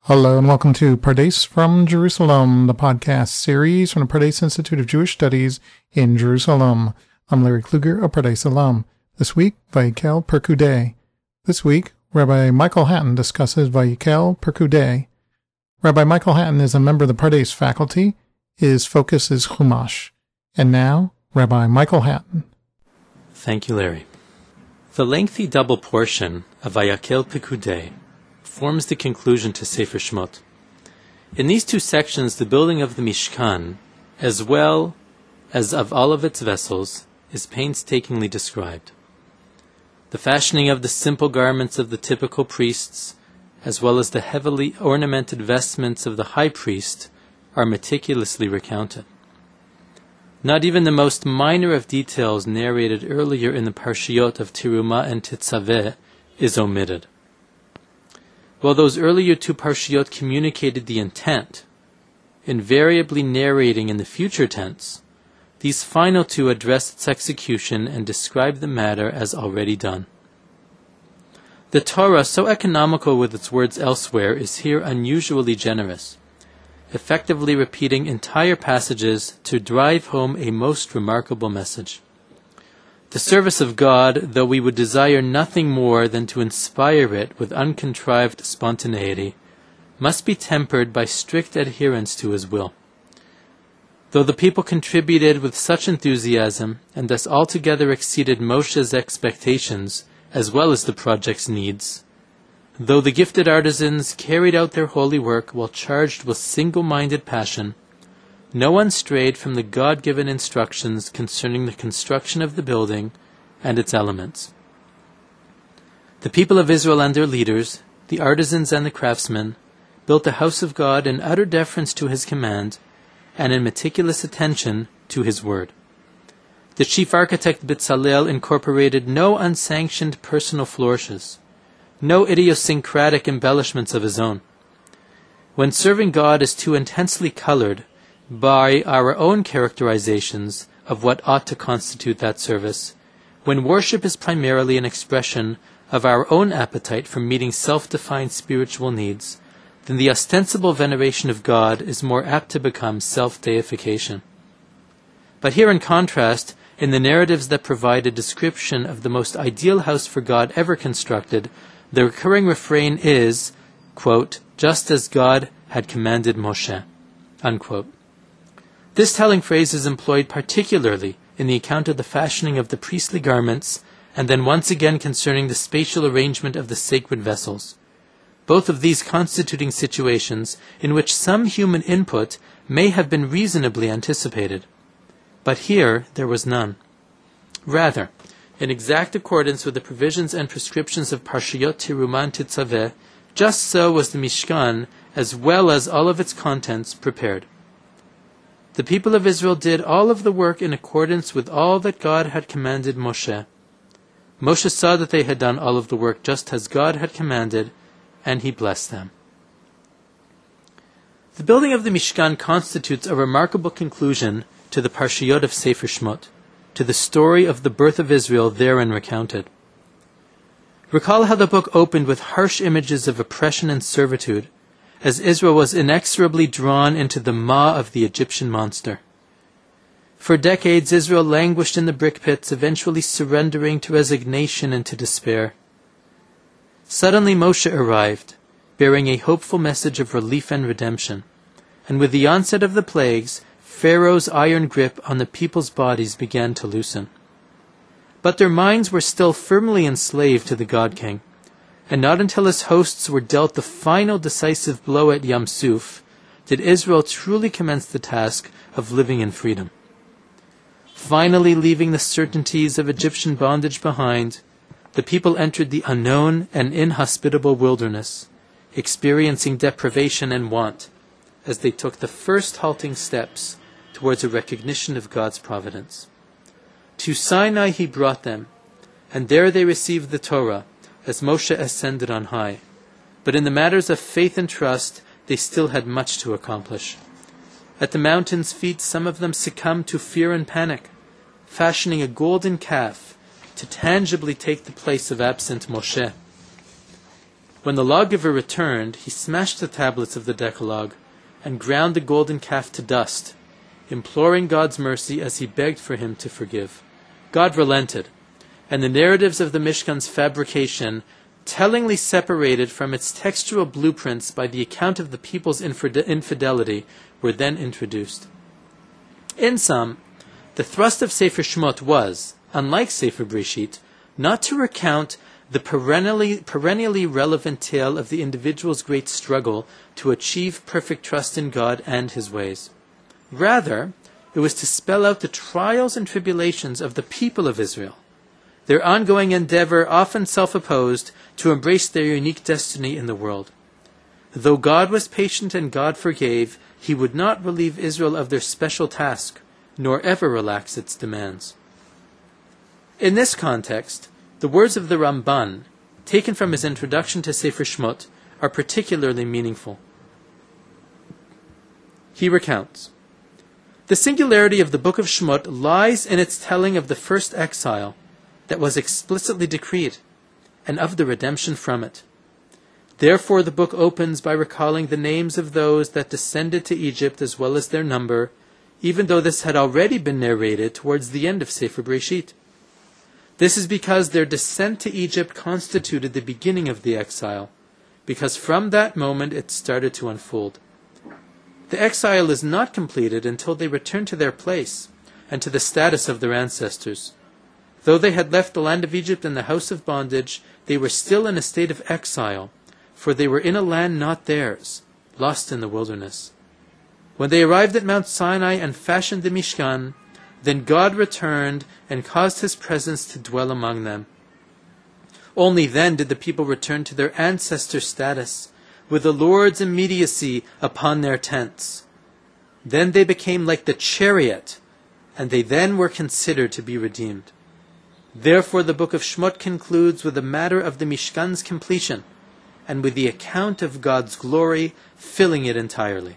Hello and welcome to Pardes from Jerusalem, the podcast series from the Pardes Institute of Jewish Studies in Jerusalem. I'm Larry Kluger, a Pardes alum. This week, Vayikel Perkudei. This week, Rabbi Michael Hatton discusses Vayikel Perkudei. Rabbi Michael Hatton is a member of the Pardes faculty. His focus is Chumash. And now, Rabbi Michael Hatton. Thank you, Larry. The lengthy double portion of Vayikel Perkudei forms the conclusion to Sefer Shemot. In these two sections, the building of the Mishkan, as well as of all of its vessels, is painstakingly described. The fashioning of the simple garments of the typical priests, as well as the heavily ornamented vestments of the high priest, are meticulously recounted. Not even the most minor of details narrated earlier in the Parshiyot of Terumah and Tetzaveh is omitted. While those earlier two Parshiyot communicated the intent, invariably narrating in the future tense, these final two address its execution and describe the matter as already done. The Torah, so economical with its words elsewhere, is here unusually generous, effectively repeating entire passages to drive home a most remarkable message. The service of God, though we would desire nothing more than to inspire it with uncontrived spontaneity, must be tempered by strict adherence to His will. Though the people contributed with such enthusiasm, and thus altogether exceeded Moshe's expectations, as well as the project's needs, though the gifted artisans carried out their holy work while charged with single-minded passion, no one strayed from the God-given instructions concerning the construction of the building and its elements. The people of Israel and their leaders, the artisans and the craftsmen, built the house of God in utter deference to His command and in meticulous attention to His word. The chief architect Bezalel incorporated no unsanctioned personal flourishes, no idiosyncratic embellishments of his own. When serving God is too intensely colored by our own characterizations of what ought to constitute that service, when worship is primarily an expression of our own appetite for meeting self-defined spiritual needs, then the ostensible veneration of God is more apt to become self-deification. But here, in contrast, in the narratives that provide a description of the most ideal house for God ever constructed, the recurring refrain is, quote, just as God had commanded Moshe, unquote. This telling phrase is employed particularly in the account of the fashioning of the priestly garments, and then once again concerning the spatial arrangement of the sacred vessels, both of these constituting situations in which some human input may have been reasonably anticipated. But here there was none. Rather, in exact accordance with the provisions and prescriptions of Parshiyot Terumah and Tetzaveh, just so was the Mishkan, as well as all of its contents, prepared. The people of Israel did all of the work in accordance with all that God had commanded Moshe. Moshe saw that they had done all of the work just as God had commanded, and he blessed them. The building of the Mishkan constitutes a remarkable conclusion to the Parshiyot of Sefer Shemot, to the story of the birth of Israel therein recounted. Recall how the book opened with harsh images of oppression and servitude, as Israel was inexorably drawn into the maw of the Egyptian monster. For decades, Israel languished in the brick pits, eventually surrendering to resignation and to despair. Suddenly Moshe arrived, bearing a hopeful message of relief and redemption, and with the onset of the plagues, Pharaoh's iron grip on the people's bodies began to loosen. But their minds were still firmly enslaved to the God-King, and not until his hosts were dealt the final decisive blow at Yam Suf did Israel truly commence the task of living in freedom. Finally leaving the certainties of Egyptian bondage behind, the people entered the unknown and inhospitable wilderness, experiencing deprivation and want as they took the first halting steps towards a recognition of God's providence. To Sinai he brought them, and there they received the Torah, as Moshe ascended on high. But in the matters of faith and trust, they still had much to accomplish. At the mountain's feet, some of them succumbed to fear and panic, fashioning a golden calf to tangibly take the place of absent Moshe. When the lawgiver returned, he smashed the tablets of the Decalogue and ground the golden calf to dust, imploring God's mercy as he begged for him to forgive. God relented, and the narratives of the Mishkan's fabrication, tellingly separated from its textual blueprints by the account of the people's infidelity, were then introduced. In sum, the thrust of Sefer Shemot was, unlike Sefer Breshit, not to recount the perennially relevant tale of the individual's great struggle to achieve perfect trust in God and His ways. Rather, it was to spell out the trials and tribulations of the people of Israel, their ongoing endeavor, often self-opposed, to embrace their unique destiny in the world. Though God was patient and God forgave, He would not relieve Israel of their special task, nor ever relax its demands. In this context, the words of the Ramban, taken from his introduction to Sefer Shemot, are particularly meaningful. He recounts, "The singularity of the book of Shemot lies in its telling of the first exile that was explicitly decreed, and of the redemption from it. Therefore the book opens by recalling the names of those that descended to Egypt as well as their number, even though this had already been narrated towards the end of Sefer Breshit. This is because their descent to Egypt constituted the beginning of the exile, because from that moment it started to unfold. The exile is not completed until they return to their place and to the status of their ancestors. Though they had left the land of Egypt and the house of bondage, they were still in a state of exile, for they were in a land not theirs, lost in the wilderness. When they arrived at Mount Sinai and fashioned the Mishkan, then God returned and caused His presence to dwell among them. Only then did the people return to their ancestor status, with the Lord's immediacy upon their tents. Then they became like the chariot, and they then were considered to be redeemed. Therefore the book of Shemot concludes with the matter of the Mishkan's completion, and with the account of God's glory filling it entirely."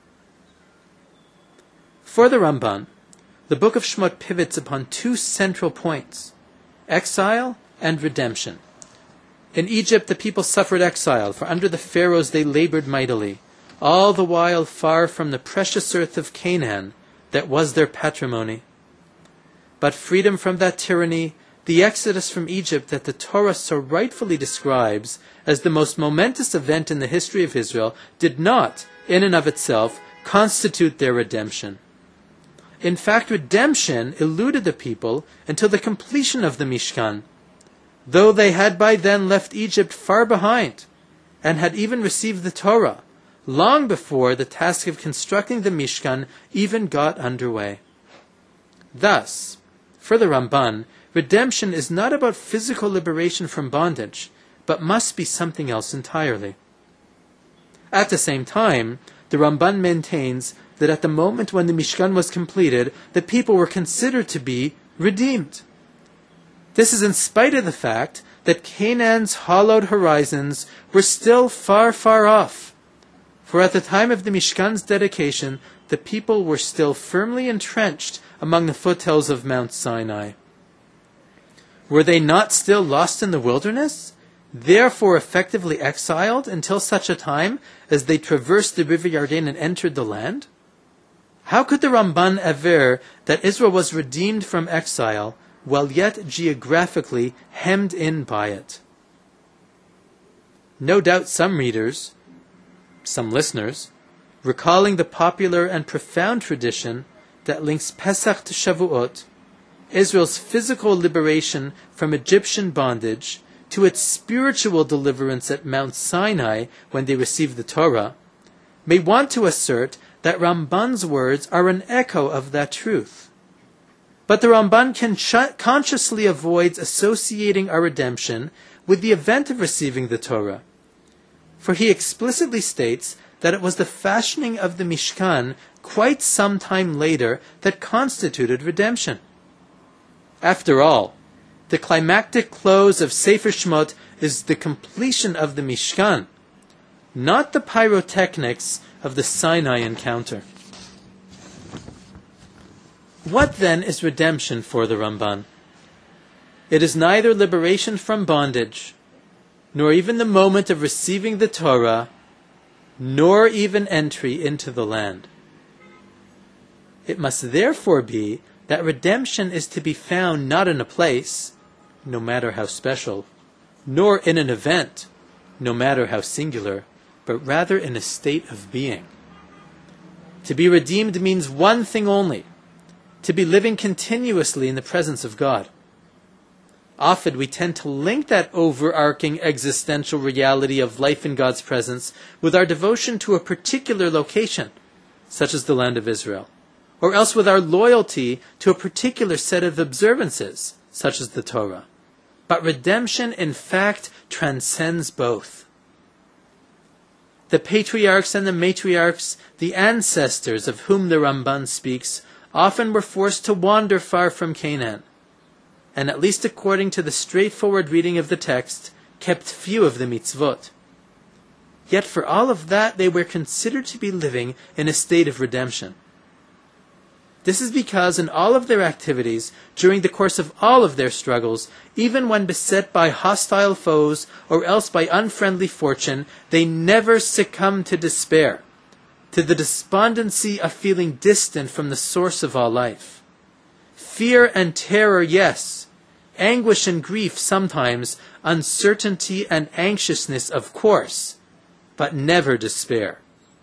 For the Ramban, the book of Shemot pivots upon two central points: exile and redemption. In Egypt, the people suffered exile, for under the pharaohs they labored mightily, all the while far from the precious earth of Canaan that was their patrimony. But freedom from that tyranny, the exodus from Egypt that the Torah so rightfully describes as the most momentous event in the history of Israel, did not, in and of itself, constitute their redemption. In fact, redemption eluded the people until the completion of the Mishkan, though they had by then left Egypt far behind, and had even received the Torah, long before the task of constructing the Mishkan even got underway. Thus, for the Ramban, redemption is not about physical liberation from bondage, but must be something else entirely. At the same time, the Ramban maintains that at the moment when the Mishkan was completed, the people were considered to be redeemed. This is in spite of the fact that Canaan's hollowed horizons were still far, far off. For at the time of the Mishkan's dedication, the people were still firmly entrenched among the foothills of Mount Sinai. Were they not still lost in the wilderness, therefore effectively exiled until such a time as they traversed the river Yarden and entered the land? How could the Ramban aver that Israel was redeemed from exile, while yet geographically hemmed in by it? No doubt some readers, some listeners, recalling the popular and profound tradition that links Pesach to Shavuot, Israel's physical liberation from Egyptian bondage, to its spiritual deliverance at Mount Sinai when they received the Torah, may want to assert that Ramban's words are an echo of that truth. But the Ramban consciously avoids associating our redemption with the event of receiving the Torah, for he explicitly states that it was the fashioning of the Mishkan quite some time later that constituted redemption. After all, the climactic close of Sefer Shemot is the completion of the Mishkan, not the pyrotechnics of the Sinai encounter. What then is redemption for the Ramban? It is neither liberation from bondage, nor even the moment of receiving the Torah, nor even entry into the land. It must therefore be that redemption is to be found not in a place, no matter how special, nor in an event, no matter how singular, but rather in a state of being. To be redeemed means one thing only: to be living continuously in the presence of God. Often we tend to link that overarching existential reality of life in God's presence with our devotion to a particular location, such as the land of Israel, or else with our loyalty to a particular set of observances, such as the Torah. But redemption, in fact, transcends both. The patriarchs and the matriarchs, the ancestors of whom the Ramban speaks, often were forced to wander far from Canaan, and at least according to the straightforward reading of the text, kept few of the mitzvot. Yet for all of that, they were considered to be living in a state of redemption. This is because in all of their activities, during the course of all of their struggles, even when beset by hostile foes or else by unfriendly fortune, they never succumbed to despair, to the despondency of feeling distant from the source of all life. Fear and terror, yes. Anguish and grief sometimes, uncertainty and anxiousness, of course, but never despair.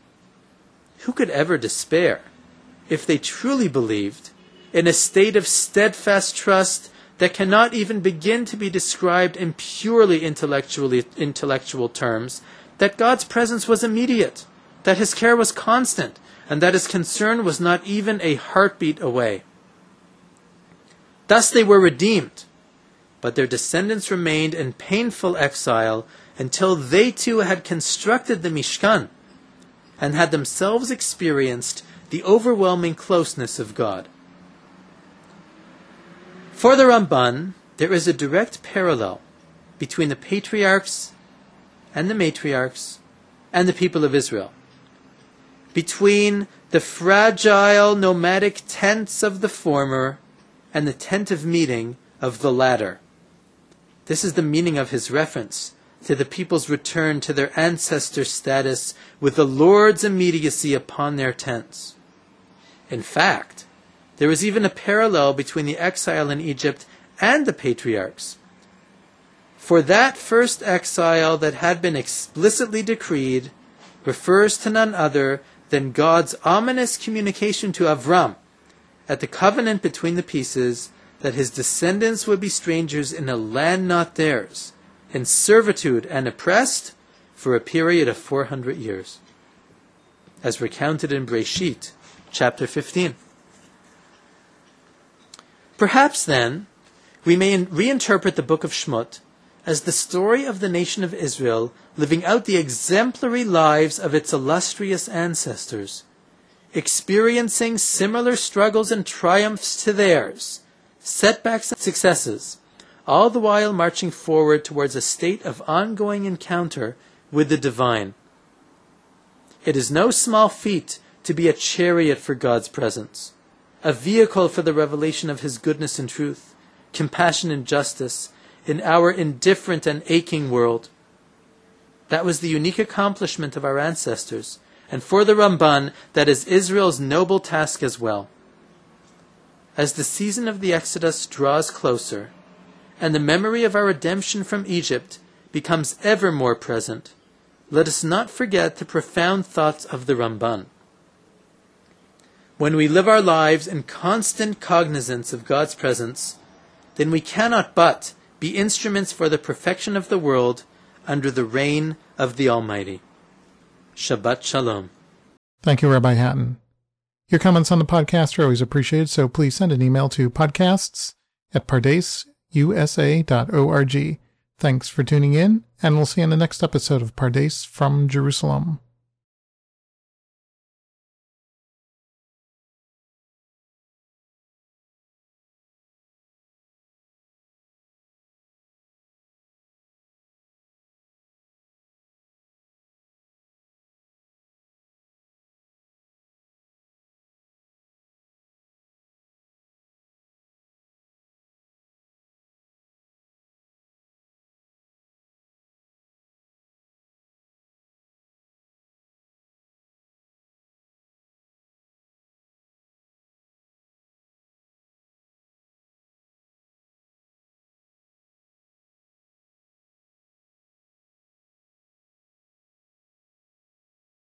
Who could ever despair if they truly believed, in a state of steadfast trust that cannot even begin to be described in purely intellectual terms, that God's presence was immediate, that His care was constant, and that His concern was not even a heartbeat away? Thus they were redeemed, but their descendants remained in painful exile until they too had constructed the Mishkan and had themselves experienced the overwhelming closeness of God. For the Ramban, there is a direct parallel between the patriarchs and the matriarchs and the people of Israel, between the fragile nomadic tents of the former and the tent of meeting of the latter. This is the meaning of his reference to the people's return to their ancestor status with the Lord's immediacy upon their tents. In fact, there is even a parallel between the exile in Egypt and the patriarchs. For that first exile that had been explicitly decreed refers to none other than God's ominous communication to Avram at the covenant between the pieces that his descendants would be strangers in a land not theirs, in servitude and oppressed for a period of 400 years, as recounted in Breshit, chapter 15. Perhaps then, we may reinterpret the book of Shmot as the story of the nation of Israel living out the exemplary lives of its illustrious ancestors, experiencing similar struggles and triumphs to theirs, setbacks and successes, all the while marching forward towards a state of ongoing encounter with the divine. It is no small feat to be a chariot for God's presence, a vehicle for the revelation of His goodness and truth, compassion and justice in our indifferent and aching world. That was the unique accomplishment of our ancestors, and for the Ramban, that is Israel's noble task as well. As the season of the Exodus draws closer, and the memory of our redemption from Egypt becomes ever more present, let us not forget the profound thoughts of the Ramban. When we live our lives in constant cognizance of God's presence, then we cannot but be instruments for the perfection of the world under the reign of the Almighty. Shabbat Shalom. Thank you, Rabbi Hatton. Your comments on the podcast are always appreciated, so please send an email to podcasts@pardasusa.org. Thanks for tuning in, and we'll see you in the next episode of Pardes from Jerusalem.